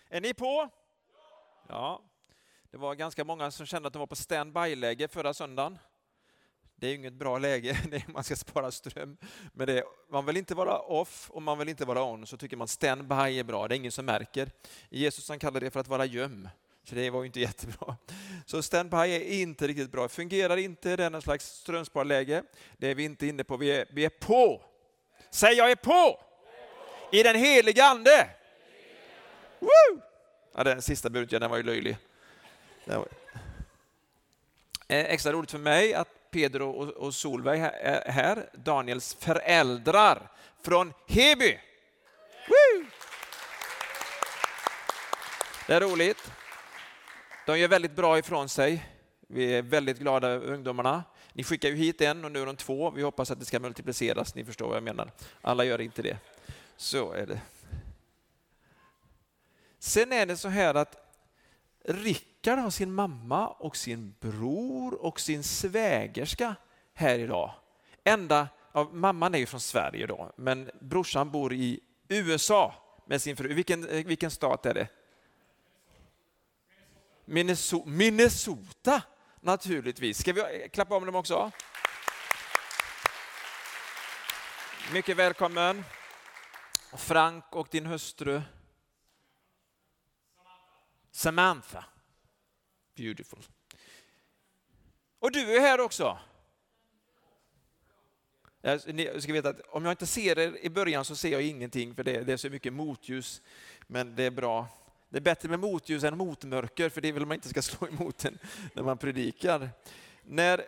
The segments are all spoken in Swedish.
Är ni på? Ja. Det var ganska många som kände att de var på standby-läge förra söndagen. Det är ju inget bra läge, man ska spara ström. Men man vill inte vara off och man vill inte vara on, så tycker man standby är bra. Det är ingen som märker. Jesus han kallar det för att vara göm. Så det var ju inte jättebra. Så standby är inte riktigt bra. Fungerar inte, det är en slags strömsparläge. Det är vi inte inne på. Vi är på. Säg jag är på! I den heliga ande! Woo! Ja, den sista budgeten, den var ju löjlig. Extra roligt för mig att Pedro och Solveig är här. Daniels föräldrar från Heby. Woo! Det är roligt. De gör väldigt bra ifrån sig. Vi är väldigt glada över ungdomarna. Ni skickar ju hit en och nu är de två. Vi hoppas att det ska multipliceras. Ni förstår vad jag menar. Alla gör inte det. Så är det. Sen är det så här att Rickard har sin mamma och sin bror och sin svägerska här idag. Mamman är ju från Sverige då, men brorsan bor i USA med sin fru. Vilken stat är det? Minnesota, naturligtvis. Ska vi klappa om dem också? Mycket välkommen. Frank och din hustru. Samantha. Beautiful. Och du är här också. Jag ska veta att om jag inte ser er i början så ser jag ingenting, för det är så mycket motljus. Men det är bra. Det är bättre med motljus än motmörker, för det vill man inte ska slå emot en när man predikar. När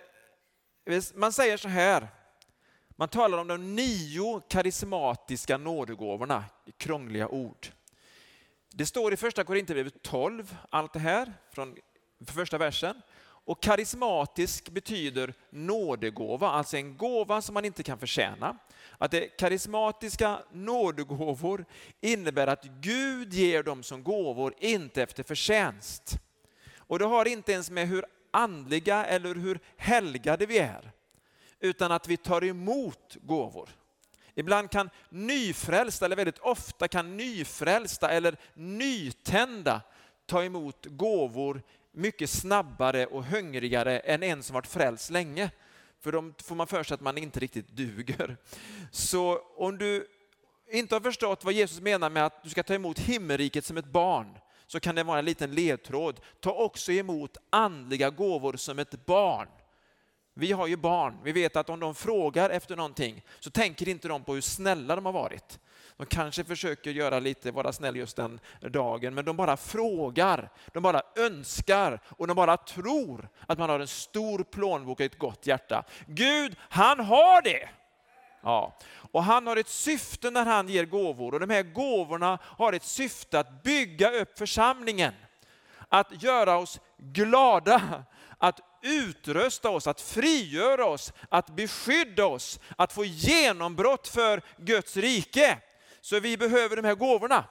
man säger så här, man talar om de 9 karismatiska nådegåvorna, krångliga ord. Det står i första Korinthierbrevet 12, allt det här från första versen. Och karismatisk betyder nådegåva, alltså en gåva som man inte kan förtjäna. Att det karismatiska nådegåvor innebär att Gud ger dem som gåvor, inte efter förtjänst. Och det har inte ens med hur andliga eller hur helgade vi är, utan att vi tar emot gåvor. Ibland kan nyfrälsta, eller väldigt ofta kan nyfrälsta eller nytända ta emot gåvor mycket snabbare och hungrigare än en som varit frälst länge. För då får man för sig att man inte riktigt duger. Så om du inte har förstått vad Jesus menar med att du ska ta emot himmelriket som ett barn, så kan det vara en liten ledtråd. Ta också emot andliga gåvor som ett barn. Vi har ju barn. Vi vet att om de frågar efter någonting så tänker inte de på hur snälla de har varit. De kanske försöker vara snäll just den dagen, men de bara frågar, de bara önskar och de bara tror att man har en stor plånbok och ett gott hjärta. Gud, han har det! Ja. Och han har ett syfte när han ger gåvor, och de här gåvorna har ett syfte att bygga upp församlingen. Att göra oss glada, att utrösta oss, att frigöra oss, att beskydda oss, att få genombrott för Guds rike. Så vi behöver de här gåvorna.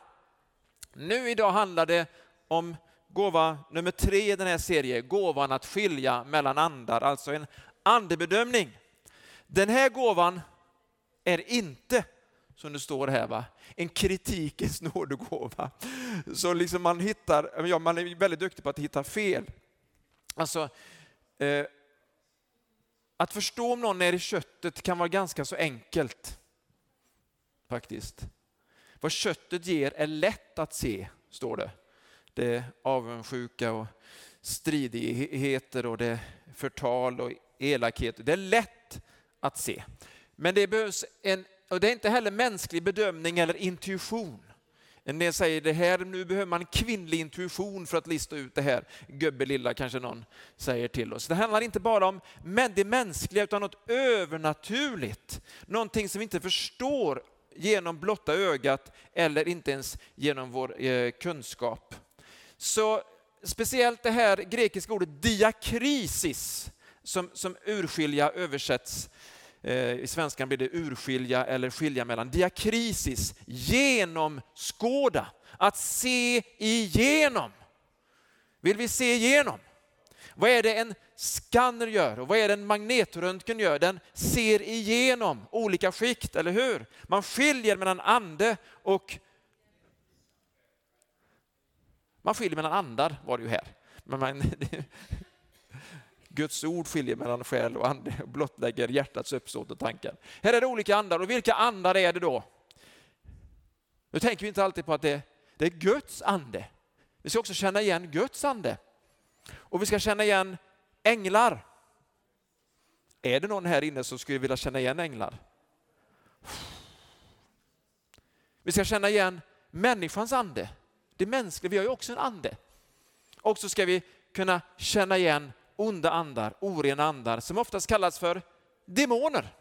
Nu idag handlar det om gåva nummer 3 i den här serien. Gåvan att skilja mellan andar, alltså en andebedömning. Den här gåvan är inte, som det står här, en kritikens nådegåva. Så liksom man är väldigt duktig på att hitta fel. Alltså, att förstå om någon är i köttet kan vara ganska så enkelt. Faktiskt. Vad köttet ger är lätt att se, står det. Det är avundsjuka och stridigheter och det är förtal och elakhet. Det är lätt att se. Men det behövs och det är inte heller mänsklig bedömning eller intuition. En del säger det här, nu behöver man kvinnlig intuition för att lista ut det här. Gubbelilla kanske någon säger till oss. Det handlar inte bara om det mänskliga utan något övernaturligt. Någonting som vi inte förstår genom blotta ögat eller inte ens genom vår kunskap. Så speciellt det här grekiska ordet diakrisis som urskilja översätts. I svenskan blir det urskilja eller skilja mellan. Diakrisis, genomskåda, att se igenom. Vill vi se igenom? Vad är det en skanner gör och vad är det en magnetröntgen gör? Den ser igenom olika skikt, eller hur? Man skiljer mellan ande och Man skiljer mellan andar, var det ju här. Men Guds ord skiljer mellan själ och ande och blottlägger hjärtats uppsåt och tankar. Här är det olika andar, och vilka andar är det då? Nu tänker vi inte alltid på att det är Guds ande. Vi ska också känna igen Guds ande. Och vi ska känna igen änglar. Är det någon här inne som skulle vilja känna igen änglar? Vi ska känna igen människans ande. Det mänskliga, vi har ju också en ande. Och så ska vi kunna känna igen onda andar, orena andar, som oftast kallas för demoner.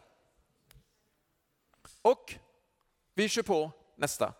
Och vi kör på nästa.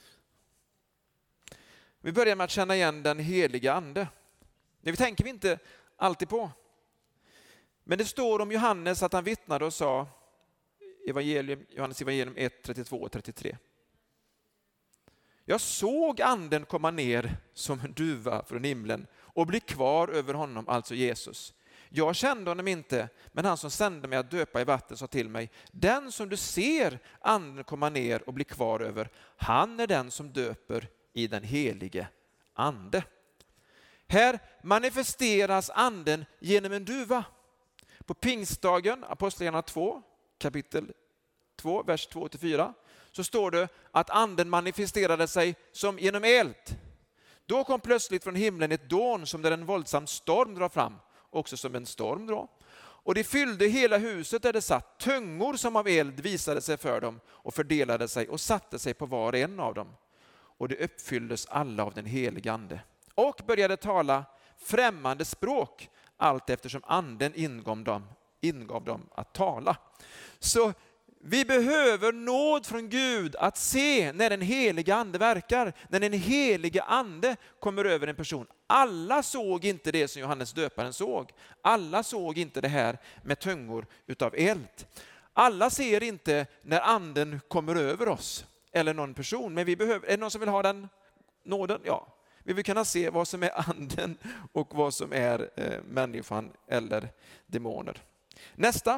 Vi börjar med att känna igen den heliga ande. Det tänker vi inte alltid på. Men det står om Johannes att han vittnade och sa, Johannes evangelium 1, 32 och 33. Jag såg anden komma ner som en duva från himlen och bli kvar över honom, alltså Jesus. Jag kände honom inte, men han som sände mig att döpa i vatten sa till mig, den som du ser anden komma ner och bli kvar över, han är den som döper i den helige ande. Här manifesteras anden genom en duva. På pingstdagen, Apostlagärningarna 2, kapitel 2, vers 2-4, så står det att anden manifesterade sig som genom eld. Då kom plötsligt från himlen ett dån som där en våldsam storm drar fram, också som en storm då. Och det fyllde hela huset där det satt. Tungor som av eld visade sig för dem och fördelade sig och satte sig på var och en av dem. Och det uppfylldes alla av den helige ande. Och började tala främmande språk allt eftersom anden ingav dem att tala. Så vi behöver nåd från Gud att se när den heliga ande verkar, när den heliga ande kommer över en person. Alla såg inte det som Johannes döparen såg. Alla såg inte det här med tungor utav eld. Alla ser inte när anden kommer över oss eller någon person, men vi behöver, är det någon som vill ha den nåden? Ja. Vi vill kunna se vad som är anden och vad som är människan eller demoner. Nästa.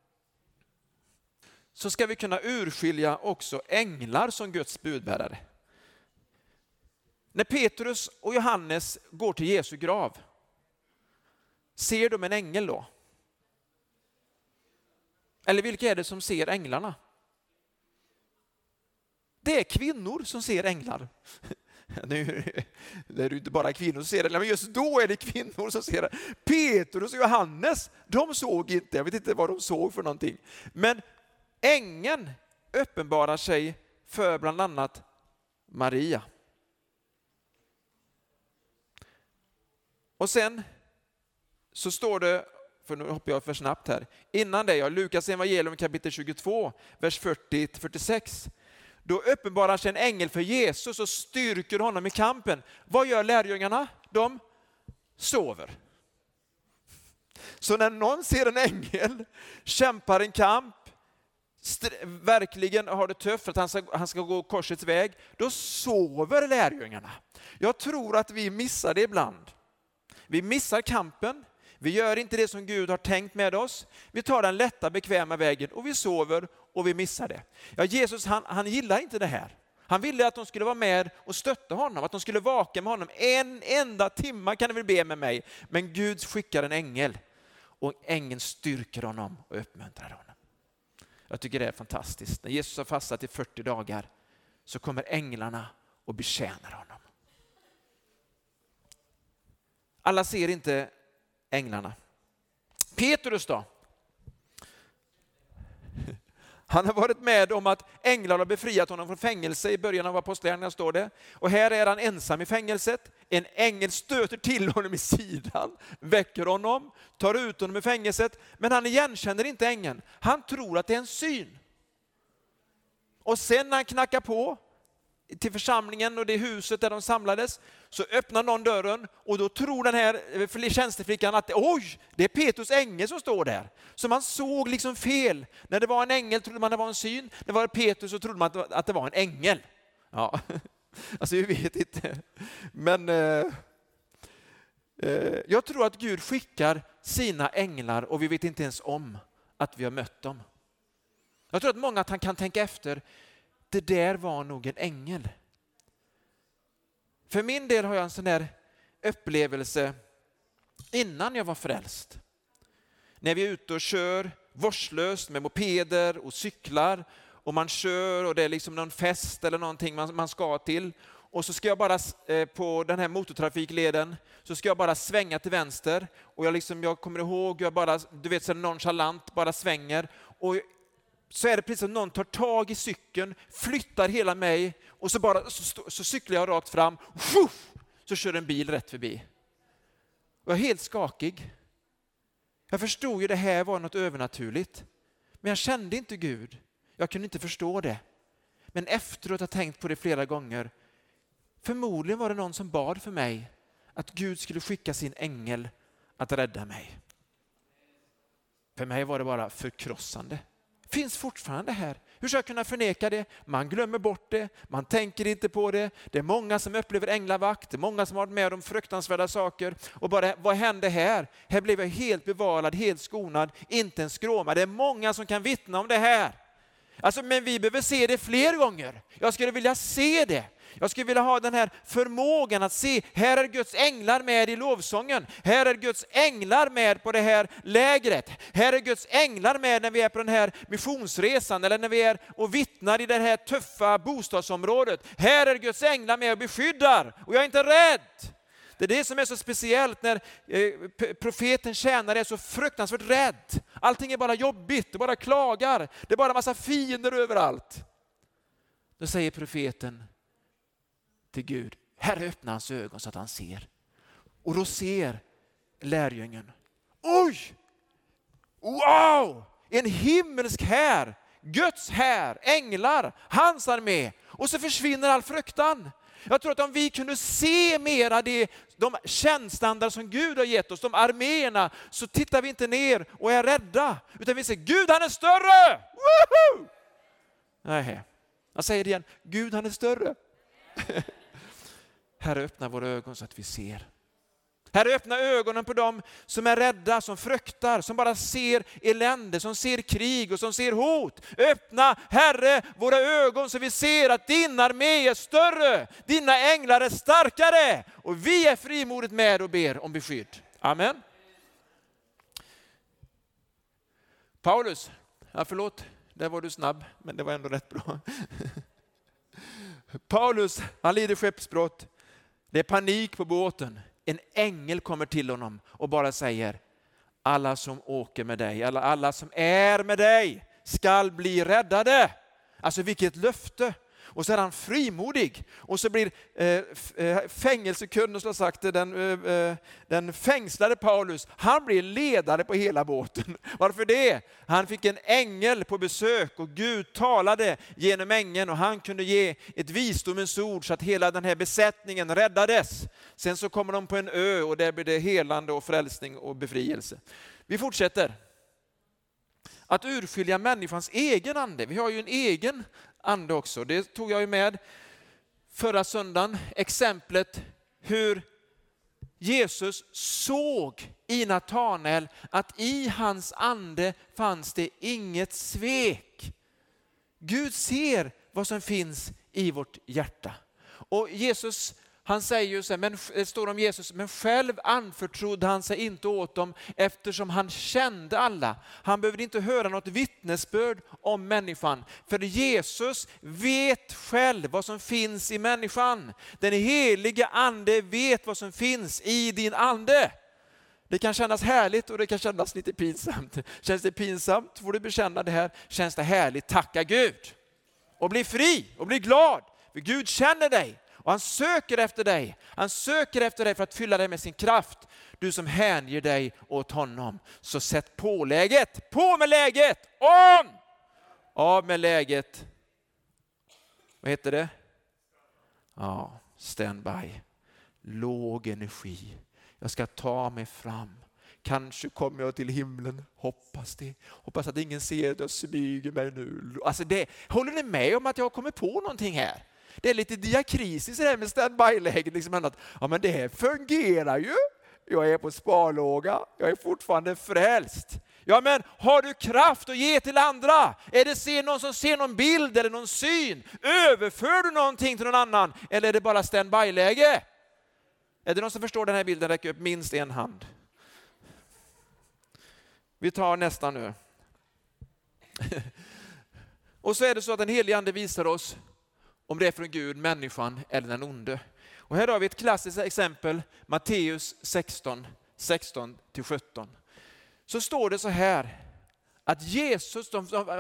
Så ska vi kunna urskilja också änglar som Guds budbärare. När Petrus och Johannes går till Jesu grav, ser de en ängel då? Eller vilka är det som ser änglarna? Det är kvinnor som ser änglar. Nu är det inte bara kvinnor som ser det, men just då är det kvinnor som ser det. Petrus och Johannes, de såg inte, jag vet inte vad de såg för någonting. Men ängeln uppenbarar sig för bland annat Maria. Och sen så står det, för nu hoppar jag för snabbt här, innan det, Lukas evangelium kapitel 22, vers 40-46. Då uppenbarar sig en ängel för Jesus och styrker honom i kampen. Vad gör lärjungarna? De sover. Så när någon ser en ängel, kämpar en kamp, verkligen har det tufft för att han ska gå korsets väg, då sover lärjungarna. Jag tror att vi missar det ibland. Vi missar kampen. Vi gör inte det som Gud har tänkt med oss. Vi tar den lätta, bekväma vägen och vi sover och vi missar det. Ja, Jesus han gillar inte det här. Han ville att de skulle vara med och stötta honom, att de skulle vaka med honom. En enda timme kan ni väl be med mig. Men Gud skickar en ängel och ängeln styrker honom och uppmuntrar honom. Jag tycker det är fantastiskt. När Jesus har fastat i 40 dagar så kommer änglarna och betjänar honom. Alla ser inte änglarna. Petrus då? Han har varit med om att änglar har befriat honom från fängelse i början av Apostlagärningarna står det. Och här är han ensam i fängelset. En ängel stöter till honom i sidan, väcker honom, tar ut honom i fängelset. Men han igenkänner inte ängeln. Han tror att det är en syn. Och sen när han knackar på till församlingen och det huset där de samlades, så öppnar någon dörren och då tror den här tjänsteflickan att oj, det är Petrus ängel som står där. Så man såg liksom fel. När det var en ängel trodde man det var en syn. När det var Petrus så trodde man att det var en ängel. Ja, alltså vi vet inte. Men jag tror att Gud skickar sina änglar och vi vet inte ens om att vi har mött dem. Jag tror att många kan tänka efter, det där var nog en ängel. För min del har jag en sån där upplevelse innan jag var frälst. När vi är ute och kör vårdslöst med mopeder och cyklar och man kör och det är liksom någon fest eller någonting man ska till. Och så ska jag bara på den här motortrafikleden så ska jag bara svänga till vänster och jag kommer ihåg jag bara så nonchalant bara svänger och så är det precis som någon tar tag i cykeln, flyttar hela mig och så cyklar jag rakt fram så kör en bil rätt förbi. Och jag är helt skakig. Jag förstod ju det här var något övernaturligt. Men jag kände inte Gud. Jag kunde inte förstå det. Men efteråt har jag tänkt på det flera gånger. Förmodligen var det någon som bad för mig att Gud skulle skicka sin ängel att rädda mig. För mig var det bara förkrossande. Finns fortfarande här. Hur ska jag kunna förneka det? Man glömmer bort det. Man tänker inte på det. Det är många som upplever änglavakt. Det är många som har varit med om fruktansvärda saker. Och bara, vad hände här? Här blev jag helt bevarad, helt skonad. Inte en skråma. Det är många som kan vittna om det här. Alltså, men vi behöver se det fler gånger. Jag skulle vilja se det. Jag skulle vilja ha den här förmågan att se, här är Guds änglar med i lovsången. Här är Guds änglar med på det här lägret. Här är Guds änglar med när vi är på den här missionsresan eller när vi är och vittnar i det här tuffa bostadsområdet. Här är Guds änglar med och beskyddar och jag är inte rädd. Det är det som är så speciellt när profeten tjänar är så fruktansvärt rädd. Allting är bara jobbigt, det bara klagar. Det är bara en massa fiender överallt. Då säger profeten till Gud, Herre öppna hans ögon så att han ser. Och då ser lärjungen, oj! Wow! En himmelsk här, Guds här, änglar, hans armé. Och så försvinner all fruktan. Jag tror att om vi kunde se mera de tjänstandar som Gud har gett oss, de arméerna, så tittar vi inte ner och är rädda. Utan vi säger, Gud han är större! Woohoo! Nej, jag säger det igen, Gud han är större. Herre öppna våra ögon så att vi ser. Herre öppna ögonen på dem som är rädda, som fruktar, som bara ser elände, som ser krig och som ser hot. Öppna Herre våra ögon så vi ser att din armé är större, dina änglar är starkare och vi är frimodigt med och ber om beskydd. Amen. Paulus, förlåt, där var du snabb men det var ändå rätt bra. Paulus, han lider skeppsbrott. Det är panik på båten. En ängel kommer till honom och bara säger, alla som åker med dig, alla som är med dig skall bli räddade. Alltså vilket löfte. Och så är han frimodig. Och så blir fängelsekunden, som har sagt det, den fängslade Paulus, han blir ledare på hela båten. Varför det? Han fick en ängel på besök och Gud talade genom ängeln och han kunde ge ett visdomens ord så att hela den här besättningen räddades. Sen så kommer de på en ö och där blir det helande och frälsning och befrielse. Vi fortsätter. Att urskilja människans egen ande. Vi har ju en egen ande också. Det tog jag ju med förra söndagen. Exemplet hur Jesus såg i Natanael att i hans ande fanns det inget svek. Gud ser vad som finns i vårt hjärta. Och Jesus, han säger ju så här, men det står om Jesus, men själv anförtrodde han sig inte åt dem eftersom han kände alla. Han behövde inte höra något vittnesbörd om människan. För Jesus vet själv vad som finns i människan. Den heliga ande vet vad som finns i din ande. Det kan kännas härligt och det kan kännas lite pinsamt. Känns det pinsamt får du bekänna det här. Känns det härligt, tacka Gud. Och bli fri och bli glad. För Gud känner dig. Och han söker efter dig. Han söker efter dig för att fylla dig med sin kraft. Du som hänger dig åt honom. Så sätt på läget. På med läget. On! Av med läget. Vad heter det? Ja, standby. Låg energi. Jag ska ta mig fram. Kanske kommer jag till himlen. Hoppas det. Hoppas att ingen ser att jag smyger mig nu. Alltså håller ni med om att jag kommer på någonting här? Det är lite diakrisis det här med standby-läget. Liksom ja, men det här fungerar ju. Jag är på sparlåga. Jag är fortfarande frälst. Ja, men har du kraft att ge till andra? Är det någon som ser någon bild eller någon syn? Överför du någonting till någon annan? Eller är det bara standby-läge? Är det någon som förstår den här bilden? Räck upp minst en hand. Vi tar nästa nu. Och så är det så att den helige ande visar oss om det är från Gud, människan eller den onde. Och här har vi ett klassiskt exempel, Matteus 16, 16-17. Så står det så här, att Jesus,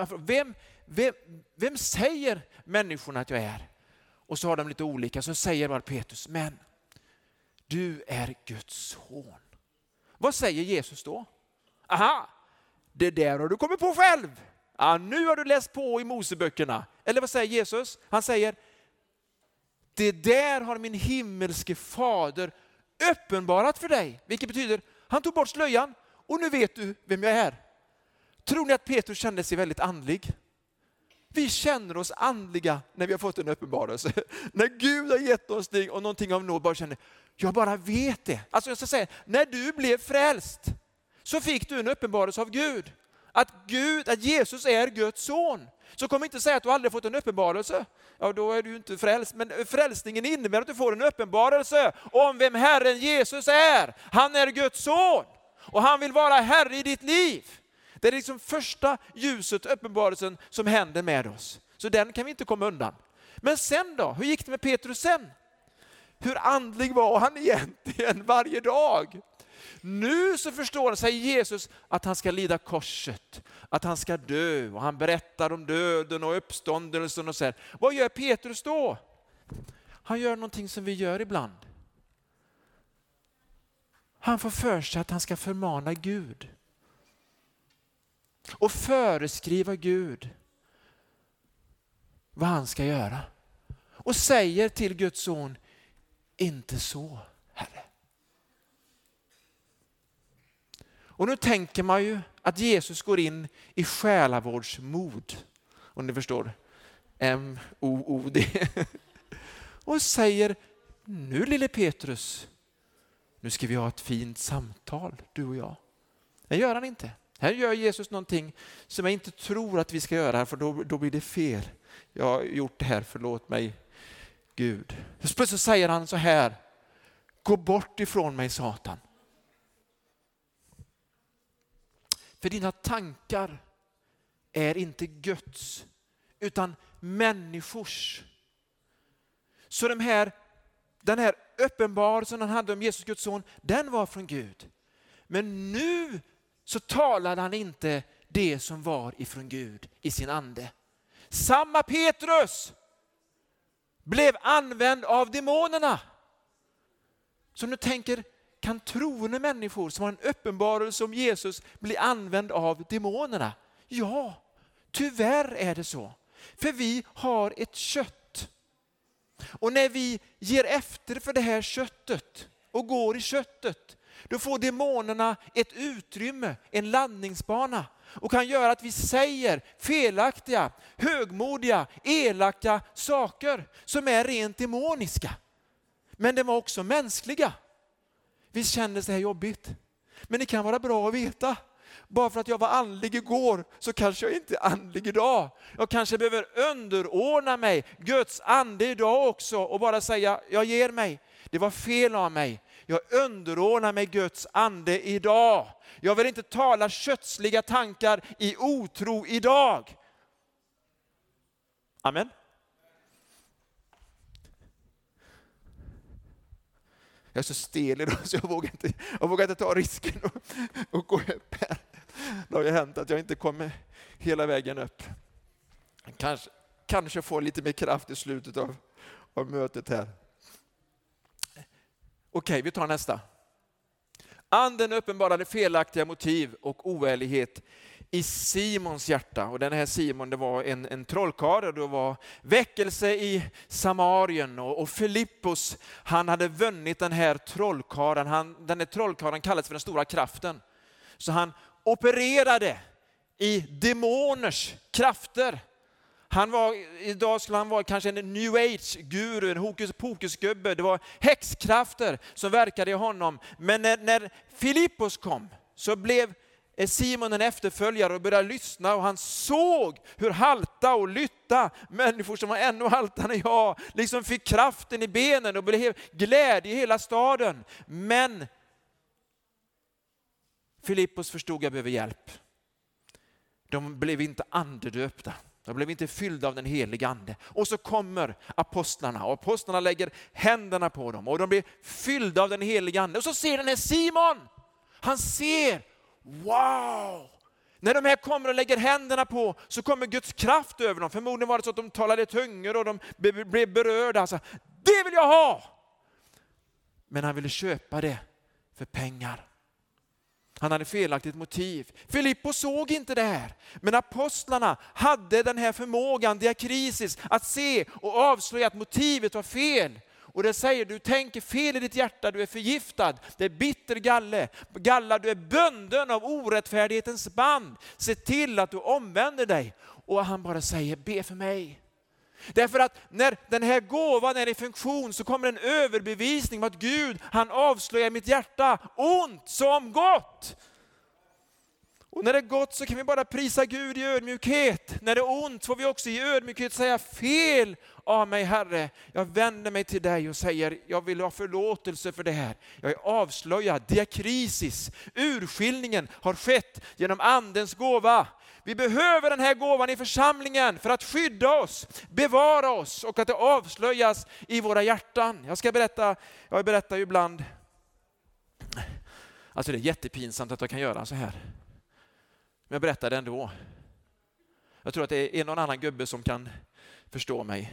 vem säger människorna att jag är? Och så har de lite olika, så säger bara Petrus, men du är Guds son. Vad säger Jesus då? Aha, det där har du kommit på själv. Ja, nu har du läst på i Moseböckerna. Eller vad säger Jesus? Han säger, det där har min himmelske fader uppenbarat för dig. Vilket betyder, han tog bort slöjan och nu vet du vem jag är. Tror ni att Petrus kände sig väldigt andlig? Vi känner oss andliga när vi har fått en uppenbarelse. När Gud har gett oss någonting av nåd, bara känner, jag bara vet det. Alltså jag ska säga, när du blev frälst så fick du en uppenbarelse av Gud. Att Jesus är Guds son. Så kom inte säga att du aldrig fått en uppenbarelse. Ja, då är du inte frälst. Men frälsningen innebär att du får en uppenbarelse om vem Herren Jesus är. Han är Guds son. Och han vill vara Herre i ditt liv. Det är liksom första ljuset, uppenbarelsen, som händer med oss. Så den kan vi inte komma undan. Men sen då? Hur gick det med Petrus sen? Hur andlig var han egentligen varje dag? Nu så förstår sig Jesus att han ska lida korset, att han ska dö, och han berättar om döden och uppståndelsen och så här. Vad gör Petrus då? Han gör någonting som vi gör ibland. Han får för sig att han ska förmana Gud och föreskriva Gud vad han ska göra. Och säger till Guds son, inte så, Herre. Och nu tänker man ju att Jesus går in i själavårdsmod. Om ni förstår. M-O-O-D. Och säger, nu lille Petrus, nu ska vi ha ett fint samtal, du och jag. Det gör han inte. Här gör Jesus någonting som jag inte tror att vi ska göra, för då blir det fel. Jag har gjort det här, förlåt mig Gud. Plötsligt säger han så här, gå bort ifrån mig Satan. För dina tankar är inte Guds, utan människors. Så den här uppenbarelsen han hade om Jesus Guds son, den var från Gud. Men nu så talade han inte det som var ifrån Gud i sin ande. Samma Petrus blev använd av demonerna. Så nu tänker, kan troende människor som har en uppenbarelse om Jesus bli använd av demonerna? Ja, tyvärr är det så. För vi har ett kött. Och när vi ger efter för det här köttet och går i köttet, då får demonerna ett utrymme, en landningsbana, och kan göra att vi säger felaktiga, högmodiga, elaka saker som är rent demoniska. Men de var också mänskliga. Vi kände det här jobbigt. Men det kan vara bra att veta. Bara för att jag var andlig igår så kanske jag inte är andlig idag. Jag kanske behöver underordna mig Guds ande idag också och bara säga, jag ger mig. Det var fel av mig. Jag underordnar mig Guds ande idag. Jag vill inte tala kötsliga tankar i otro idag. Amen. Jag är så stel idag så jag vågar inte ta risken och gå upp här. Det har ju hänt att jag inte kommer hela vägen upp. Kanske får lite mer kraft i slutet av mötet här. Okej, vi tar nästa. Anden uppenbarade felaktiga motiv och oärlighet i Simons hjärta. Och den här Simon, det var en trollkarl, och det var väckelse i Samarien. Och Filippos, han hade vunnit den här trollkarlen. Den här trollkarlen kallades för den stora kraften. Så han opererade i demoners krafter. Idag skulle han vara kanske en new age-guru, en hokus-pokus-gubbe. Det var häxkrafter som verkade i honom. Men när Filippos kom så blev är Simon en efterföljare och börjar lyssna, och han såg hur halta och lytta människor som var ännu haltare än jag liksom fick kraften i benen och blev glädje i hela staden. Men Filippos förstod jag behöver hjälp. De blev inte andedöpta. De blev inte fyllda av den heliga ande. Och så kommer apostlarna, och apostlarna lägger händerna på dem och de blir fyllda av den heliga ande. Och så ser den här Simon, han ser, wow! När de här kommer och lägger händerna på, så kommer Guds kraft över dem. Förmodligen var det så att de talade tungor och de blev berörda. Alltså, det vill jag ha! Men han ville köpa det för pengar. Han hade felaktigt motiv. Filippos såg inte det här. Men apostlarna hade den här förmågan, diakrisis, att se och avslöja att motivet var fel. Och det säger, du tänker fel i ditt hjärta, du är förgiftad. Det är bitter galla, du är bunden av orättfärdighetens band. Se till att du omvänder dig. Och han bara säger, be för mig. Därför att när den här gåvan är i funktion, så kommer en överbevisning om att Gud, han avslöjar mitt hjärta ont som gott. Och när det är gott så kan vi bara prisa Gud i ödmjukhet. När det är ont får vi också i ödmjukhet säga, fel av mig Herre. Jag vänder mig till dig och säger, jag vill ha förlåtelse för det här. Jag är avslöjad, diakrisis, urskiljningen har skett genom andens gåva. Vi behöver den här gåvan i församlingen för att skydda oss, bevara oss och att det avslöjas i våra hjärtan. Jag berättar ju ibland, alltså det är jättepinsamt att jag kan göra så här. Men jag berättar det ändå. Jag tror att det är någon annan gubbe som kan förstå mig.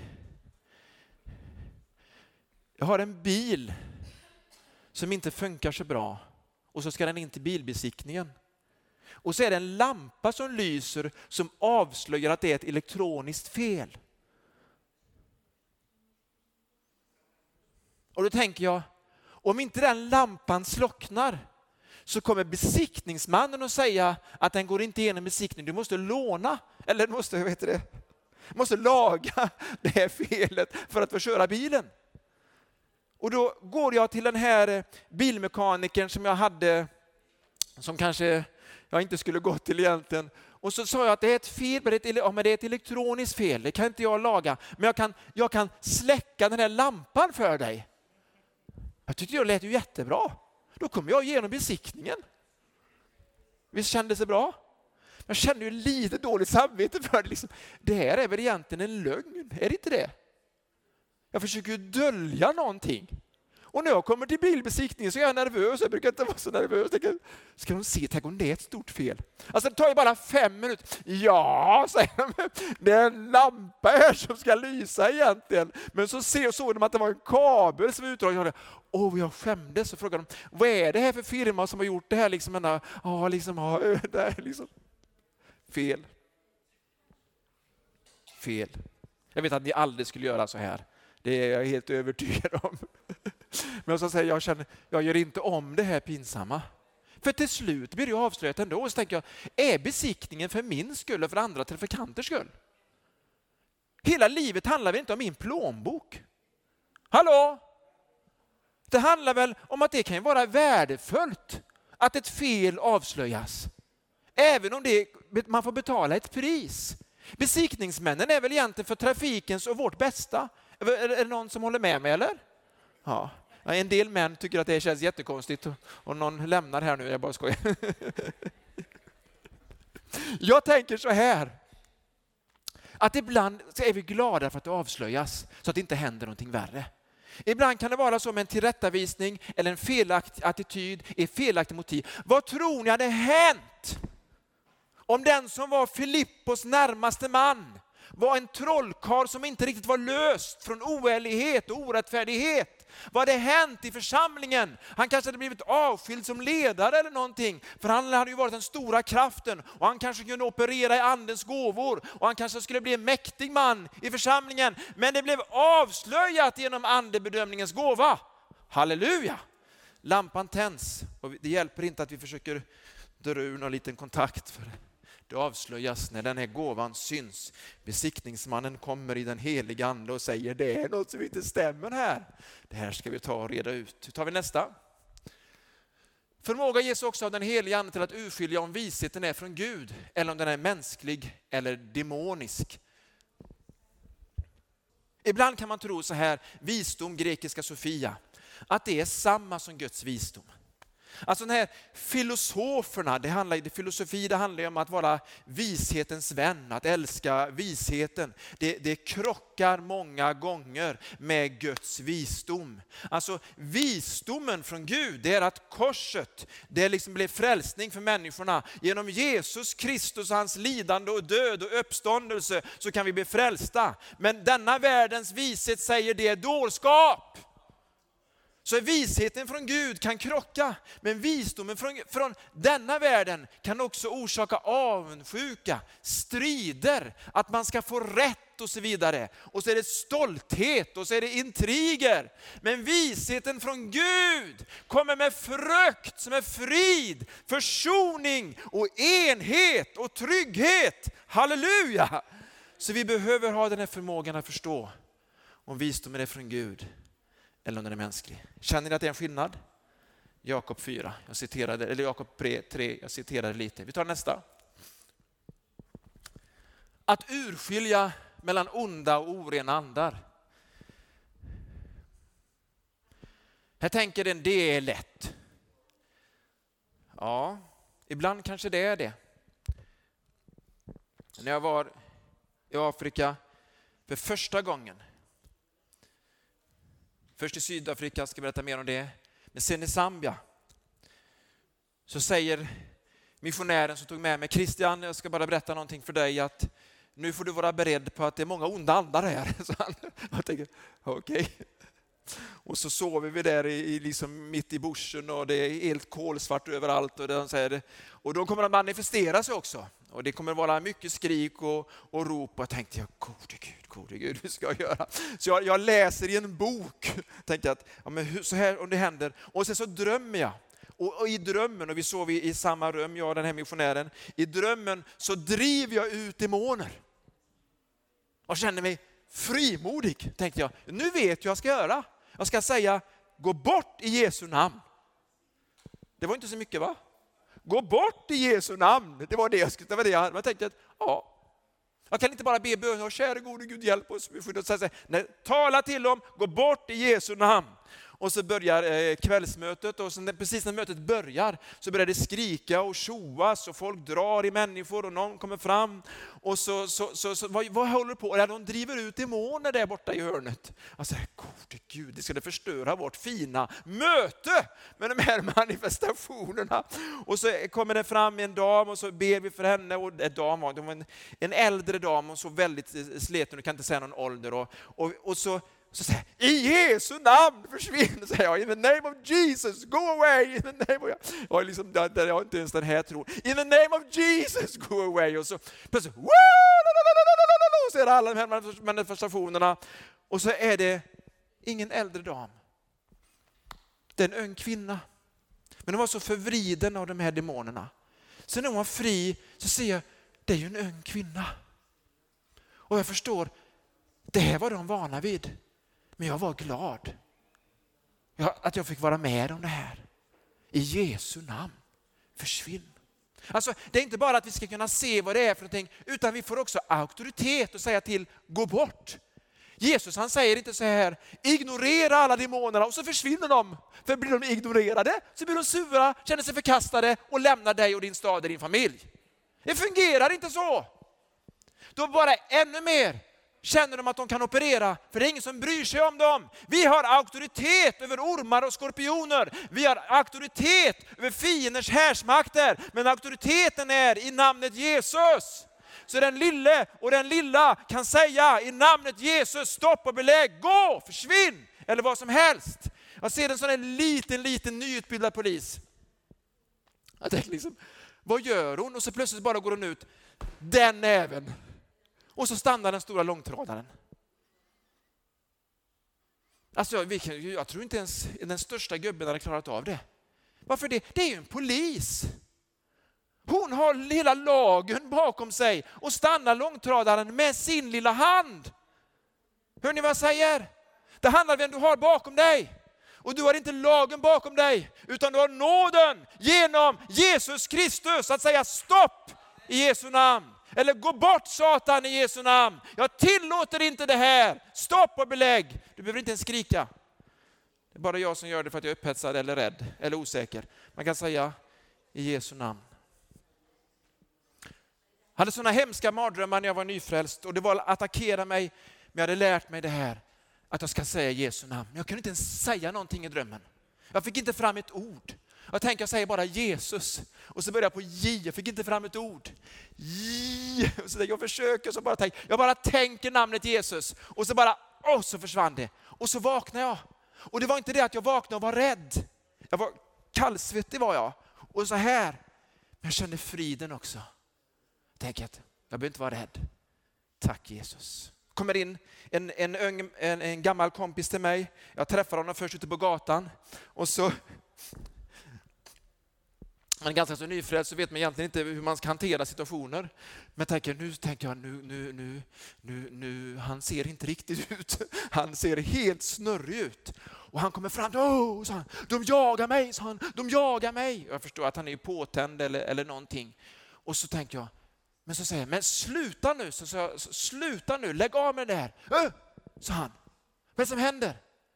Jag har en bil som inte funkar så bra, och så ska den in till bilbesiktningen. Och så är det en lampa som lyser som avslöjar att det är ett elektroniskt fel. Och då tänker jag, om inte den lampan slocknar, så kommer besiktningsmannen att säga att den går inte igenom besiktning. Du måste låna, eller måste laga det här felet för att få köra bilen. Och då går jag till den här bilmekanikern som jag hade, som kanske jag inte skulle gå till egentligen. Och så sa jag att det är ett fel, men det är ett elektroniskt fel. Det kan inte jag laga. Men jag kan släcka den här lampan för dig. Jag tyckte det lät ju jättebra. Då kommer jag igenom besiktningen. Visst kändes det bra? Jag kände ju lite dåligt samvete för det. Liksom. Det här är väl egentligen en lögn, är det inte det? Jag försöker ju dölja någonting. Och när jag kommer till bilbesiktningen så är jag nervös. Jag brukar inte vara så nervös. Ska de se, tänk om det är ett stort fel? Alltså det tar ju bara 5 minuter. Ja, säger de. Det är en lampa här som ska lysa egentligen. Men så såg de att det var en kabel som var utdragen. Jag skämdes. Så frågade de, vad är det här för firma som har gjort det här? Det är liksom fel. Jag vet att ni aldrig skulle göra så här. Det är jag helt övertygad om. Men så säger jag gör inte om det här pinsamma. För till slut blir det avslöjat ändå. Och så tänker jag, är besiktningen för min skull eller för andra trafikanters skull? Hela livet handlar väl inte om min plånbok? Hallå? Det handlar väl om att det kan vara värdefullt att ett fel avslöjas. Även om man får betala ett pris. Besiktningsmännen är väl egentligen för trafikens och vårt bästa. Är det någon som håller med mig eller? Ja. En del män tycker att det känns jättekonstigt och någon lämnar här nu, jag bara skojar. Jag tänker så här, att ibland så är vi glada för att det avslöjas så att det inte händer någonting värre. Ibland kan det vara så med en tillrättavisning eller en felaktig attityd, ett felaktigt motiv. Vad tror ni hade hänt om den som var Filippos närmaste man var en trollkarl som inte riktigt var löst från oärlighet och orättfärdighet? Vad hade hänt i församlingen? Han kanske hade blivit avskild som ledare eller någonting. För han hade ju varit den stora kraften. Och han kanske kunde operera i andens gåvor. Och han kanske skulle bli en mäktig man i församlingen. Men det blev avslöjat genom andebedömningens gåva. Halleluja! Lampan tänds. Och det hjälper inte att vi försöker dra ur någon liten kontakt för det. Det avslöjas när den här gåvan syns. Besiktningsmannen kommer i den heliga ande och säger, det är något som inte stämmer här. Det här ska vi ta och reda ut. Tar vi nästa? Förmåga ges också av den heliga Ande till att urskilja om visheten är från Gud eller om den är mänsklig eller demonisk. Ibland kan man tro så här, visdom, grekiska Sofia, att det är samma som Guds visdom. Alltså den här filosoferna, filosofi handlar ju om att vara vishetens vän, att älska visheten. Det krockar många gånger med Guds visdom. Alltså visdomen från Gud, det är att korset, det liksom blev frälsning för människorna. Genom Jesus Kristus, hans lidande och död och uppståndelse så kan vi bli frälsta. Men denna världens vishet säger det är dårskap. Så visheten från Gud kan krocka, men visdomen från denna världen kan också orsaka avundsjuka, strider, att man ska få rätt och så vidare. Och så är det stolthet och så är det intriger. Men visheten från Gud kommer med frukt som är frid, försoning och enhet och trygghet. Halleluja! Så vi behöver ha den här förmågan att förstå om visdomen är från Gud eller om den är mänsklig. Känner ni att det är en skillnad? Jakob 4, Jakob 3, jag citerade lite. Vi tar nästa. Att urskilja mellan onda och orena andar. Jag tänker den, det är lätt. Ja, ibland kanske det är det. När jag var i Afrika för första gången, först i Sydafrika, ska jag berätta mer om det. Men sen i Zambia så säger missionären som tog med mig, Christian, jag ska bara berätta någonting för dig, att nu får du vara beredd på att det är många onda andar här. Så jag tänker, okej. Och så sover vi där liksom mitt i bushen och det är helt kolsvart överallt. Och de kommer att manifestera sig också. Och det kommer att vara mycket skrik och rop. Och jag tänkte, gode Gud, hur ska jag göra? Så jag läser i en bok. Tänkte att så här om det händer. Och sen så drömmer jag. Och i drömmen, och vi sov i samma rum, jag och den här missionären. I drömmen så driver jag ut demoner. Och känner mig frimodig. Tänkte jag, nu vet jag vad jag ska göra. Jag ska säga, gå bort i Jesu namn. Det var inte så mycket, va? Gå bort i Jesu namn. Det var det jag skulle. Jag tänkte att, ja. Jag kan inte bara be bön, kära gode Gud, hjälp oss. Nej, tala till dem, gå bort i Jesu namn. Och så börjar kvällsmötet, och precis när mötet börjar så börjar det skrika och tjoas och folk drar i människor och någon kommer fram. Och så vad håller på? Och de driver ut demoner där borta i hörnet. Alltså, gode Gud, det skulle förstöra vårt fina möte med de här manifestationerna. Och så kommer det fram en dam och så ber vi för henne. Och det var en äldre dam och så väldigt sleten, du kan inte säga någon ålder. Och så säger jag, i Jesu namn försvinn, säger jag. In the name of Jesus, go away. In the name of... Jag har inte ens den här tron. In the name of Jesus, go away. Och så plötsligt, så är det alla de här manifestationerna. Och så är det ingen äldre dam. Det är en ung kvinna. Men hon var så förvriden av de här demonerna. Så när hon var fri så ser jag, det är ju en ung kvinna. Och jag förstår, det här var de vana vid. Men jag var glad att jag fick vara med om det här. I Jesu namn, försvinn. Alltså, det är inte bara att vi ska kunna se vad det är för någonting, utan vi får också auktoritet att säga till, gå bort. Jesus, han säger inte så här, ignorera alla demonerna och så försvinner de. För blir de ignorerade så blir de sura, känner sig förkastade och lämnar dig och din stad och din familj. Det fungerar inte så. Då bara ännu mer känner de att de kan operera, för det är ingen som bryr sig om dem. Vi har auktoritet över ormar och skorpioner. Vi har auktoritet över fienders härsmakter. Men auktoriteten är i namnet Jesus. Så den lille och den lilla kan säga i namnet Jesus, stopp och belägg, gå, försvinn, eller vad som helst. Jag ser en sån här liten nyutbildad polis. Jag tänker liksom, vad gör hon? Och så plötsligt bara går hon ut, den även. Och så stannar den stora långtradaren. Alltså jag tror inte ens den största gubben hade klarat av det. Varför det? Det är ju en polis. Hon har hela lagen bakom sig och stannar långtradaren med sin lilla hand. Hör ni vad jag säger? Det handlar om vem du har bakom dig. Och du har inte lagen bakom dig, utan du har nåden genom Jesus Kristus att säga stopp i Jesu namn. Eller gå bort Satan i Jesu namn. Jag tillåter inte det här. Stopp och belägg. Du behöver inte ens skrika. Det är bara jag som gör det för att jag är upphetsad eller rädd eller osäker. Man kan säga i Jesu namn. Jag hade sådana hemska mardrömmar när jag var nyfrälst. Och det var att attackera mig. Men jag hade lärt mig det här. Att jag ska säga Jesu namn. Men jag kunde inte ens säga någonting i drömmen. Jag fick inte fram ett ord. Jag tänker jag säger bara Jesus. Och så börjar jag på J. Jag fick inte fram ett ord. J. Och så jag försöker så jag bara tänker namnet Jesus. Och så bara, så försvann det. Och så vaknade jag. Och det var inte det att jag vaknade och var rädd. Jag var kallsvettig var jag. Och så här. Men jag kände friden också. Tänk att jag behöver inte vara rädd. Tack Jesus. Kommer in en gammal kompis till mig. Jag träffar honom först ute på gatan. Och så... Man är ganska så nyfrälst så vet man egentligen inte hur man ska hantera situationer. Men nu tänker jag, nu han ser inte riktigt ut. Han ser helt snurrig ut. Och han kommer fram, sa han, de jagar mig, sa han, de jagar mig. Jag förstår att han är påtänd eller någonting. Och så tänker jag, men så säger jag, men sluta nu, sluta nu, lägg av med det här. Sa han, vad är det som händer?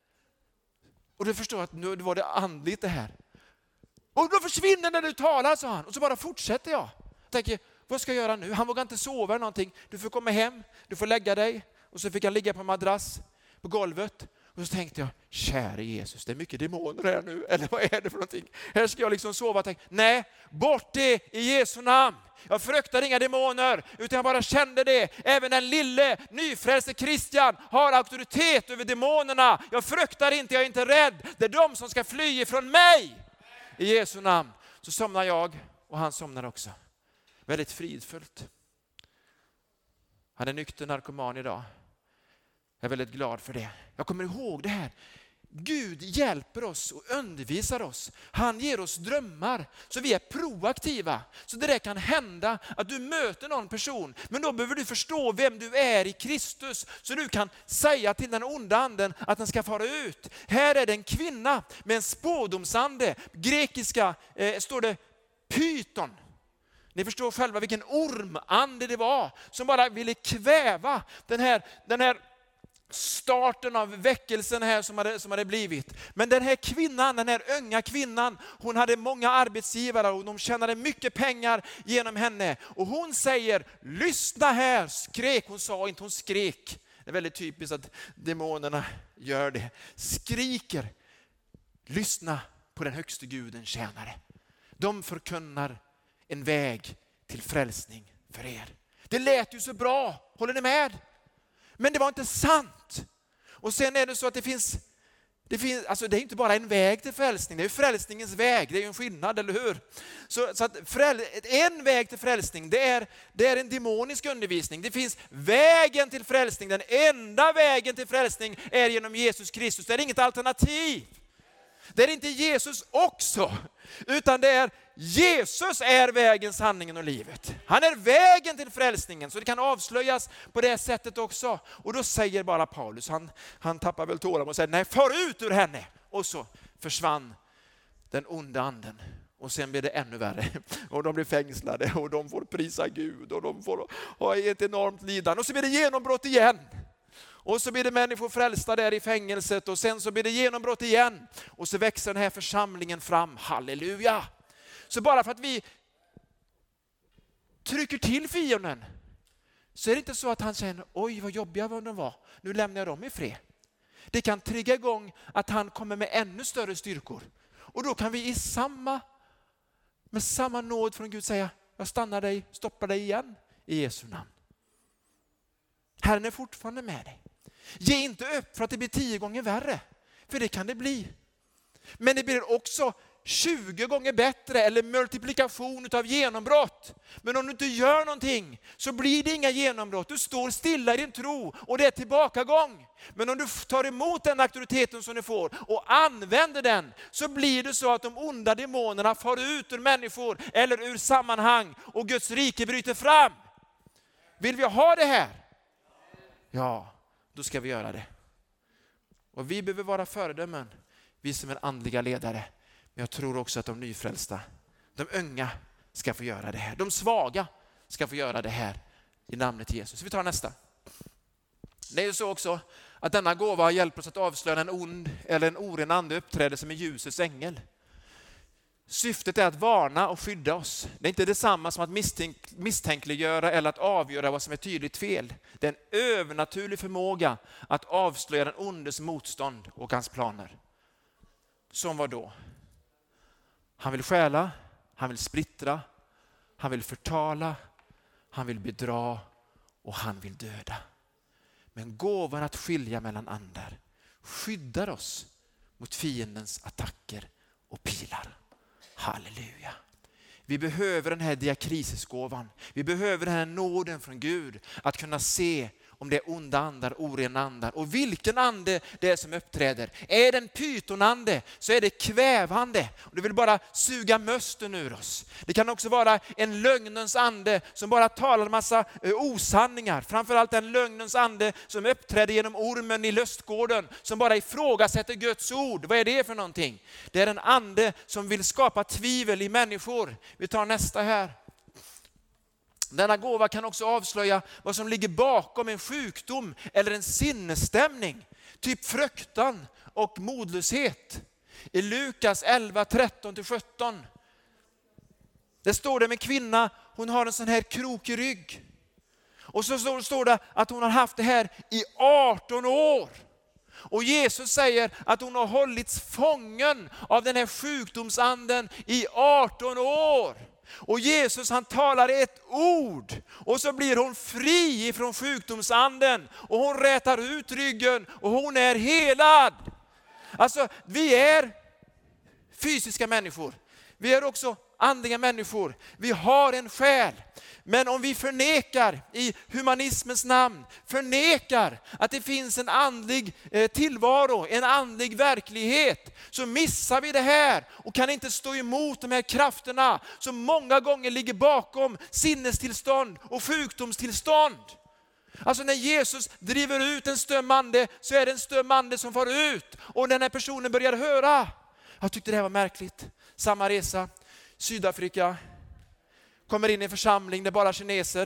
Och du förstår att nu var det andligt det här. Och då försvinner när du talar, sa han. Och så bara fortsätter jag. Tänker, vad ska jag göra nu? Han vågar inte sova eller någonting. Du får komma hem, du får lägga dig. Och så fick jag ligga på en madrass på golvet. Och så tänkte jag, käre Jesus, det är mycket demoner här nu. Eller vad är det för någonting? Här ska jag liksom sova och tänka, nej, bort det i Jesu namn. Jag fruktar inga demoner, utan jag bara kände det. Även den lille, nyfrälste Kristian har auktoritet över demonerna. Jag fruktar inte, jag är inte rädd. Det är de som ska fly ifrån mig. I Jesu namn. Så somnar jag och han somnar också. Väldigt fridfullt. Han är nykter narkoman idag. Jag är väldigt glad för det. Jag kommer ihåg det här. Gud hjälper oss och undervisar oss. Han ger oss drömmar så vi är proaktiva. Så det där kan hända att du möter någon person. Men då behöver du förstå vem du är i Kristus. Så du kan säga till den onda anden att den ska fara ut. Här är det en kvinna med en spådomsande. Grekiska står det pyton. Ni förstår själva vilken ormande det var. Som bara ville kväva den här starten av väckelsen här som hade blivit. Men den här kvinnan, den här unga kvinnan, hon hade många arbetsgivare och de tjänade mycket pengar genom henne. Och hon säger, lyssna här, skrek. Hon sa inte, hon skrek. Det är väldigt typiskt att demonerna gör det. Skriker, lyssna på den högste guden tjänare. De förkunnar en väg till frälsning för er. Det lät ju så bra, håller ni med? Men det var inte sant. Och sen är det så att det finns alltså det är inte bara en väg till frälsning, det är frälsningens väg, det är ju en skillnad, eller hur? Så att en väg till frälsning, det är en demonisk undervisning. Det finns vägen till frälsning, den enda vägen till frälsning är genom Jesus Kristus. Det är inget alternativ. Det är inte Jesus också, utan det är Jesus är vägen, sanningen och livet. Han är vägen till frälsningen, så det kan avslöjas på det sättet också. Och då säger bara Paulus, han tappar väl tårar och säger, nej, far ut ur henne. Och så försvann den onda anden. Och sen blir det ännu värre. Och de blir fängslade och de får prisa Gud och de får ha ett enormt lidande. Och så blir det genombrott igen. Och så blir det människor frälsta där i fängelset och sen så blir det genombrott igen. Och så växer den här församlingen fram, halleluja. Så bara för att vi trycker till fienden så är det inte så att han säger, oj vad jobbiga de var, nu lämnar jag dem i fred. Det kan trigga igång att han kommer med ännu större styrkor. Och då kan vi med samma nåd från Gud säga, jag stannar dig, stoppar dig igen i Jesu namn. Herren är fortfarande med dig. Ge inte upp för att det blir 10 gånger värre. För det kan det bli. Men det blir också 20 gånger bättre eller multiplikation av genombrott. Men om du inte gör någonting så blir det inga genombrott. Du står stilla i din tro och det är tillbakagång. Men om du tar emot den auktoriteten som du får och använder den, så blir det så att de onda demonerna far ut ur människor eller ur sammanhang och Guds rike bryter fram. Vill vi ha det här? Ja, då ska vi göra det. Och vi behöver vara föredömen vi som är andliga ledare. Men jag tror också att de nyfrälsta, de unga ska få göra det här. De svaga ska få göra det här i namnet Jesus. Vi tar nästa. Det är ju så också att denna gåva hjälper oss att avslöja en ond eller en oren ande uppträder som en ljusets ängel. Syftet är att varna och skydda oss. Det är inte detsamma som att misstänkliggöra eller att avgöra vad som är tydligt fel. Det är en övernaturlig förmåga att avslöja den ondes motstånd och hans planer. Som vad då? Han vill stjäla, han vill splittra, han vill förtala, han vill bedra och han vill döda. Men gåvan att skilja mellan andar skyddar oss mot fiendens attacker och pilar. Halleluja. Vi behöver den här diakrisisgåvan. Vi behöver den här nåden från Gud att kunna se om det är onda andar, orena andar och vilken ande det är som uppträder. Är det en pytonande så är det kvävande och det vill bara suga mösten ur oss. Det kan också vara en lögnens ande som bara talar en massa osanningar. Framförallt en lögnens ande som uppträder genom ormen i lustgården som bara ifrågasätter Guds ord. Vad är det för någonting? Det är en ande som vill skapa tvivel i människor. Vi tar nästa här. Denna gåva kan också avslöja vad som ligger bakom en sjukdom eller en sinnesstämning. Typ fruktan och modlöshet. I Lukas 11, 13-17. Det står det med kvinna, hon har en sån här krokig rygg. Och så står det att hon har haft det här i 18 år. Och Jesus säger att hon har hållits fången av den här sjukdomsanden i 18 år. Och Jesus han talar ett ord och så blir hon fri ifrån sjukdomsanden och hon rätar ut ryggen och hon är helad. Alltså vi är fysiska människor. Vi är också andliga människor. Vi har en själ. Men om vi förnekar i humanismens namn, förnekar att det finns en andlig tillvaro, en andlig verklighet, så missar vi det här och kan inte stå emot de här krafterna som många gånger ligger bakom sinnestillstånd och sjukdomstillstånd. Alltså när Jesus driver ut en stum ande så är det en stum ande som får ut och den här personen börjar höra. Jag tyckte det här var märkligt. Samma resa, Sydafrika. Kommer in i en församling där bara kineser.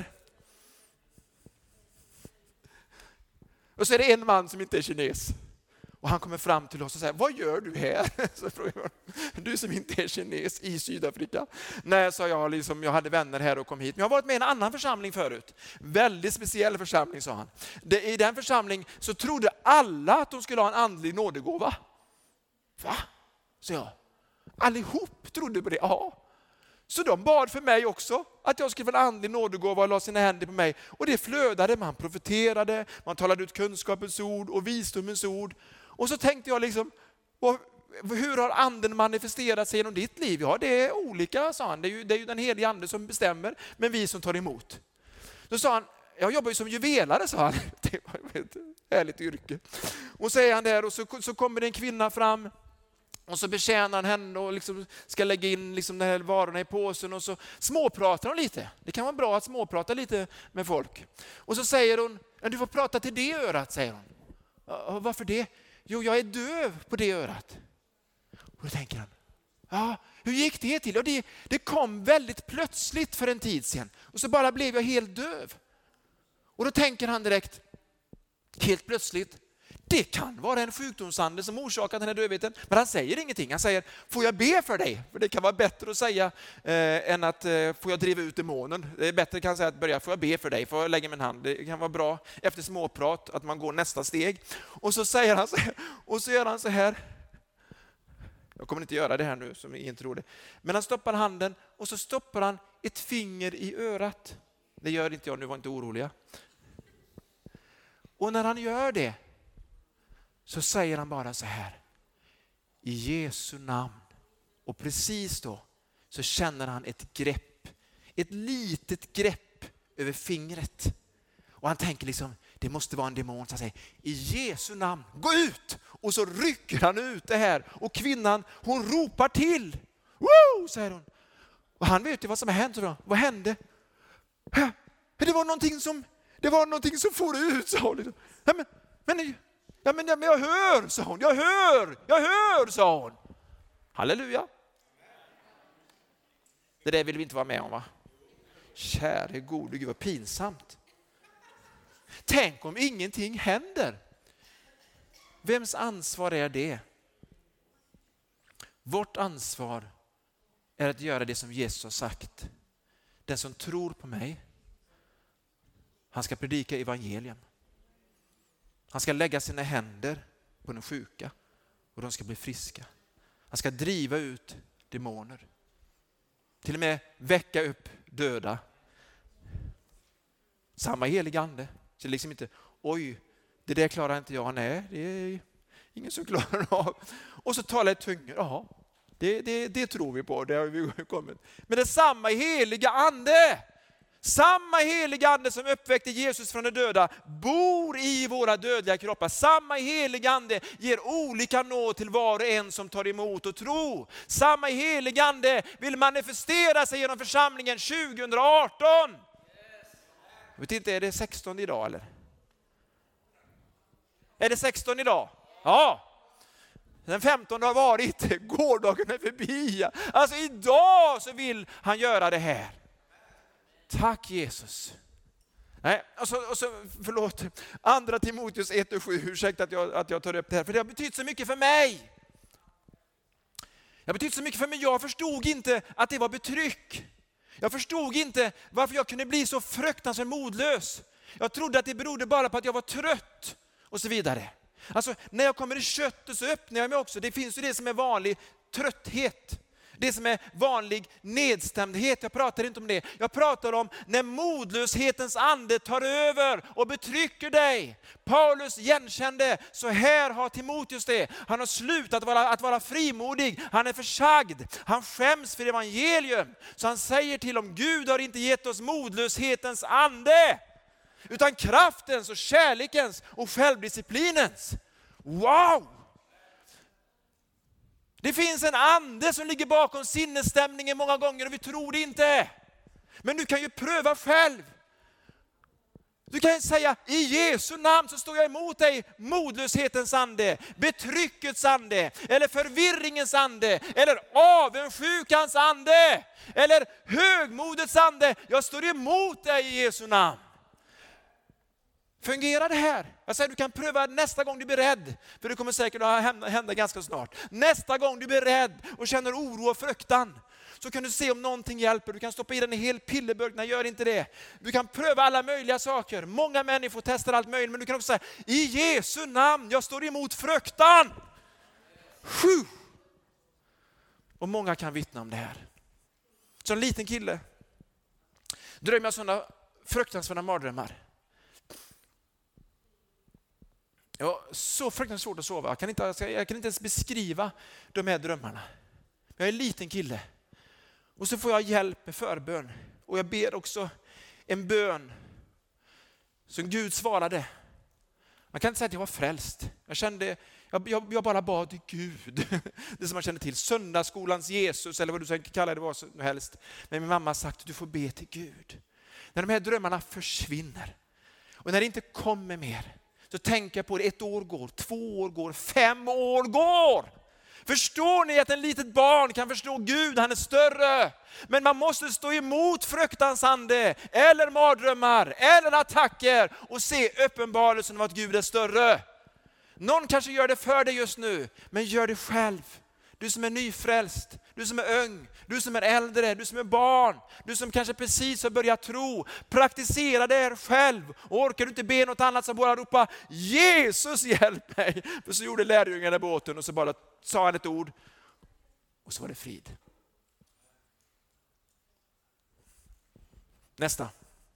Och så är det en man som inte är kines. Och han kommer fram till oss och säger, vad gör du här? Så frågar jag, du som inte är kines i Sydafrika. Nej, sa jag, jag hade vänner här och kom hit. Men jag har varit med i en annan församling förut. Väldigt speciell församling, sa han. I den församling så trodde alla att de skulle ha en andlig nådegåva. Va? Så jag. Allihop trodde på det, ja. Så de bad för mig också att jag skulle få en andlig nådegåva och la sina händer på mig. Och det flödade, man profeterade, man talade ut kunskapens ord och visdomens ord. Och så tänkte jag hur har anden manifesterat sig genom ditt liv? Ja, det är olika, sa han. Det är ju den heliga ande som bestämmer, men vi som tar emot. Då sa han, jag jobbar ju som juvelare, sa han. Det var ett härligt yrke. Och så är han där och så kommer det en kvinna fram. Och så betjänar han henne och ska lägga in de här varorna i påsen och så småpratar hon lite. Det kan vara bra att småprata lite med folk. Och så säger hon, du får prata till det örat, säger hon. Varför det? Jo, jag är döv på det örat. Och då tänker han, ja, hur gick det till? Och det kom väldigt plötsligt för en tid sedan. Och så bara blev jag helt döv. Och då tänker han direkt, helt plötsligt, det kan vara en sjukdomsande som orsakar den här dövheten. Men han säger ingenting. Han säger, får jag be för dig? För det kan vara bättre att säga än att får jag driva ut demonen. Det är bättre kan säga att får jag be för dig? Får jag lägga min hand? Det kan vara bra efter småprat att man går nästa steg. Och så säger han så här. Och så gör han så här. Jag kommer inte göra det här nu som ni inte tror det. Men han stoppar handen och så stoppar han ett finger i örat. Det gör inte jag, nu var inte oroliga. Och när han gör det så säger han bara så här, i Jesu namn. Och precis då så känner han ett grepp, ett litet grepp över fingret. Och han tänker det måste vara en demon som säger, i Jesu namn, gå ut! Och så rycker han ut det här och kvinnan, hon ropar till. Woo, säger hon. Och han vet ju vad som har hänt då. Vad hände? Det var någonting som for ut, sa hon. Men Ja, men jag hör, sa hon. Jag hör, sa hon. Halleluja. Det där vill vi inte vara med om, va? Käre gode Gud, vad pinsamt. Tänk om ingenting händer. Vems ansvar är det? Vårt ansvar är att göra det som Jesus har sagt. Den som tror på mig, han ska predika evangelium. Han ska lägga sina händer på de sjuka och de ska bli friska. Han ska driva ut demoner. Till och med väcka upp döda. Samma heliga ande. Så liksom inte, oj, det där klarar inte jag. Nej, det är ingen som klarar av. Och så talar jag tungor. Jaha, det tror vi på. Det har vi kommit. Men det är samma heliga ande. Samma heliga ande som uppväckte Jesus från de döda bor i våra dödliga kroppar. Samma heliga ande ger olika nåd till var och en som tar emot och tro. Samma heliga ande vill manifestera sig genom församlingen 2018. Jag vet inte, är det 16 idag eller? Är det 16 idag? Ja. Den 15 har varit, gårdagen är förbi. Alltså idag så vill han göra det här. Tack Jesus. Nej, och så, förlåt. Andra Timoteus 1:7, ursäkta att jag tar upp det här. För det har betytt så mycket för mig. Det har betytt så mycket för mig. Jag förstod inte att det var betryck. Jag förstod inte varför jag kunde bli så fruktansvärt modlös. Jag trodde att det berodde bara på att jag var trött och så vidare. Alltså när jag kommer i köttet så öppnar jag mig också. Det finns ju det som är vanlig trötthet. Det som är vanlig nedstämdhet. Jag pratar inte om det. Jag pratar om när modlöshetens ande tar över och betrycker dig. Paulus igenkände, så här har Timoteus det. Han har slutat att vara frimodig. Han är försagd. Han skäms för evangelium. Så han säger till om Gud har inte gett oss modlöshetens ande. Utan kraftens och kärlekens och självdisciplinens. Wow! Det finns en ande som ligger bakom sinnesstämningen många gånger och vi tror det inte. Men du kan ju pröva själv. Du kan säga, i Jesu namn så står jag emot dig modlöshetens ande, betryckets ande, eller förvirringens ande, eller avundsjukans ande, eller högmodets ande. Jag står emot dig i Jesu namn. Fungerar det här? Jag säger, du kan pröva nästa gång du blir rädd. För det kommer säkert att hända ganska snart. Nästa gång du blir rädd och känner oro och fruktan, så kan du se om någonting hjälper. Du kan stoppa i den en hel pillerburk. Nej, gör inte det. Du kan pröva alla möjliga saker. Många människor testar allt möjligt. Men du kan också säga, i Jesu namn, jag står emot fruktan. Och många kan vittna om det här. Så en liten kille drömmer jag sådana fruktansvärda mardrömmar. Ja, så fruktansvärt svårt att sova. Jag kan inte ens beskriva de här drömmarna. Jag är en liten kille. Och så får jag hjälp med förbön. Och jag ber också en bön som Gud svarade. Man kan inte säga att jag var frälst. Jag bara bad till Gud. Det som man känner till. Söndagsskolans Jesus eller vad du ska kalla det var som helst. Men min mamma har sagt att du får be till Gud. När de här drömmarna försvinner. Och när det inte kommer mer. Så tänker jag på det, 1 år går, 2 år går, 5 år går. Förstår ni att en litet barn kan förstå Gud, han är större. Men man måste stå emot fruktans ande, eller mardrömmar, eller attacker och se uppenbarelsen av att Gud är större. Någon kanske gör det för dig just nu, men gör det själv. Du som är nyfrälst, du som är ung, du som är äldre, du som är barn, du som kanske precis har börjat tro. Praktisera det här själv. Och orkar du inte be något annat så bara ropa, Jesus hjälp mig. För så gjorde lärjungarna i båten och så bara sa han ett ord och så var det frid. Nästa.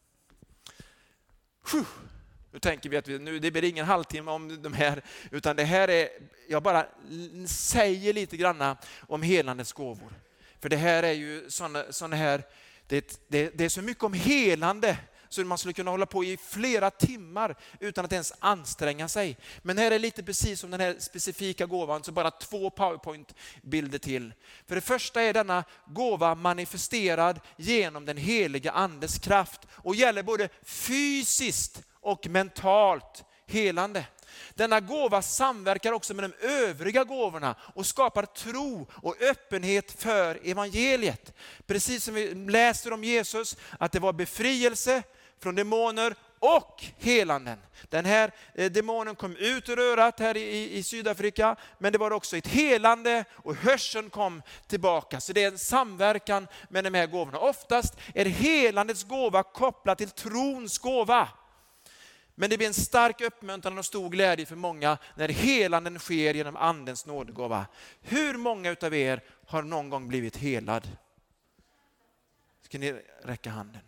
Nu tänker vi att det blir ingen halvtimme om de här, utan det här är, jag bara säger lite granna om helandets gåvor. För det här är ju såna här, det är så mycket om helande så man skulle kunna hålla på i flera timmar utan att ens anstränga sig. Men här är lite precis som den här specifika gåvan, så bara 2 PowerPoint-bilder till. För det första är denna gåva manifesterad genom den heliga andes kraft och gäller både fysiskt och mentalt helande. Denna gåva samverkar också med de övriga gåvorna och skapar tro och öppenhet för evangeliet. Precis som vi läser om Jesus, att det var befrielse från demoner och helanden. Den här demonen kom ut ur örat här i Sydafrika, men det var också ett helande och hörseln kom tillbaka. Så det är en samverkan med de här gåvorna. Oftast är helandets gåva kopplad till trons gåva. Men det blir en stark uppmuntran och stor glädje för många när helanden sker genom andens nådegåva. Hur många utav er har någon gång blivit helad? Ska ni räcka handen?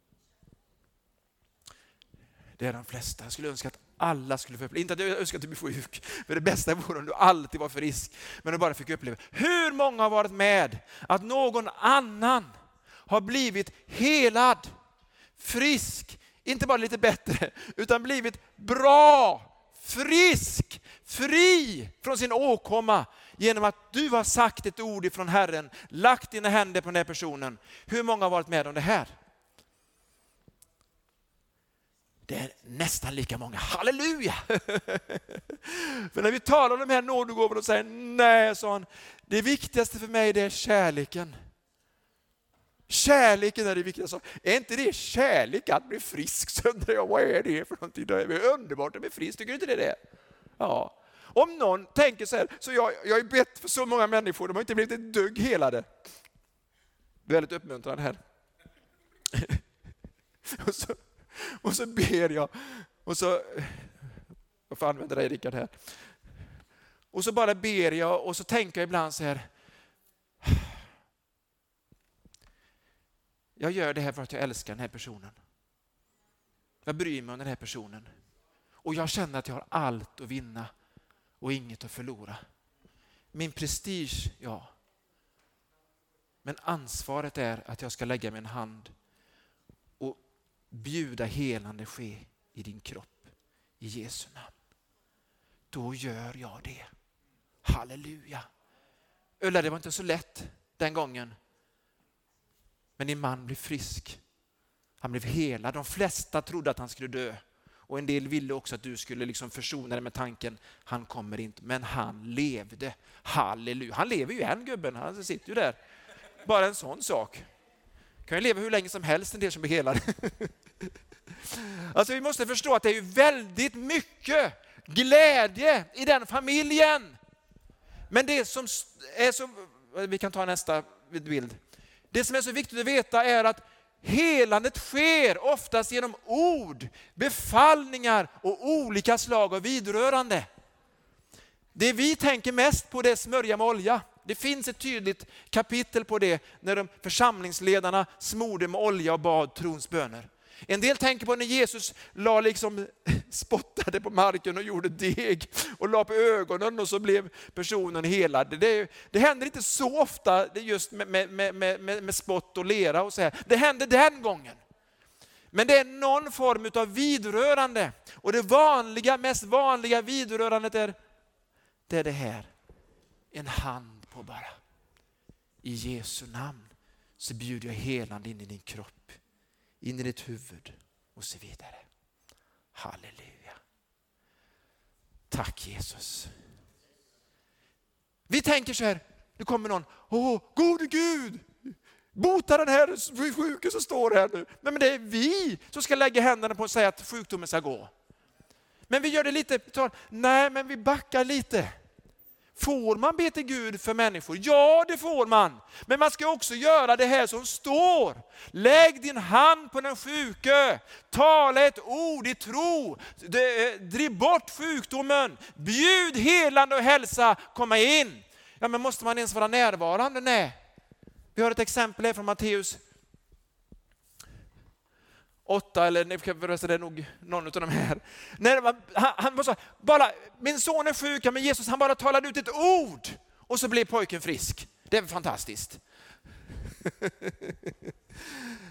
Det är de flesta. Jag skulle önska att alla skulle få uppleva. Inte att jag önskar att du blir sjuk. För det bästa vore om du alltid var frisk. Men du bara fick uppleva. Hur många har varit med att någon annan har blivit helad, frisk, inte bara lite bättre, utan blivit bra, frisk, fri från sin åkomma genom att du har sagt ett ord ifrån Herren, lagt dina händer på den här personen. Hur många har varit med om det här? Det är nästan lika många. Halleluja! För när vi talar om de här nådegåvorna och säger nej, sa han, det viktigaste för mig det är kärleken. Kärleken är det viktigaste. Är inte det kärlek att bli frisk? Så undrar jag, vad är det för någonting? Det är underbart att bli frisk, tycker du inte det är? Ja. Om någon tänker så här, så jag har bett för så många människor, de har inte blivit ett dugg helade. Väldigt uppmuntrande här. Och så ber jag, och så, jag får använda dig Rickard här. Och så bara ber jag och så tänker jag ibland så här, jag gör det här för att jag älskar den här personen. Jag bryr mig om den här personen. Och jag känner att jag har allt att vinna och inget att förlora. Min prestige, ja. Men ansvaret är att jag ska lägga min hand och bjuda helande ske i din kropp. I Jesu namn. Då gör jag det. Halleluja. Ulla, det var inte så lätt den gången. Men din man blev frisk. Han blev helad. De flesta trodde att han skulle dö. Och en del ville också att du skulle liksom försona dig med tanken, han kommer inte. Men han levde. Halleluja. Han lever ju än, gubben. Han sitter ju där. Bara en sån sak. Kan ju leva hur länge som helst, en del som blir helad. Alltså vi måste förstå att det är ju väldigt mycket glädje i den familjen. Men det som är så, vi kan ta nästa bild. Det som är så viktigt att veta är att helandet sker oftast genom ord, befallningar och olika slag av vidrörande. Det vi tänker mest på det är smörja med olja. Det finns ett tydligt kapitel på det när församlingsledarna smorde med olja och bad trons böner. En del tänker på när Jesus spottade på marken och gjorde deg och la på ögonen och så blev personen helad. Det händer inte så ofta just med spott och lera och så här. Det hände den gången. Men det är någon form av vidrörande. Och det mest vanliga vidrörandet är det här. En hand på bara. I Jesu namn så bjuder jag helande in i din kropp. In i ditt huvud och så vidare. Halleluja. Tack Jesus. Vi tänker så här, nu kommer någon, gode Gud, bota den här sjuke som står här nu. Men det är vi som ska lägga händerna på och säga att sjukdomen ska gå. Men vi gör det lite, nej men vi backar lite. Får man be till Gud för människor? Ja, det får man. Men man ska också göra det här som står. Lägg din hand på den sjuke. Tala ett ord i tro. Driv bort sjukdomen. Bjud helande och hälsa komma in. Ja, men måste man ens vara närvarande? Nej. Vi har ett exempel här från Matteus 8, eller det är nog någon av de här. Han sa, bara, min son är sjuk, men Jesus han bara talade ut ett ord och så blev pojken frisk. Det är fantastiskt.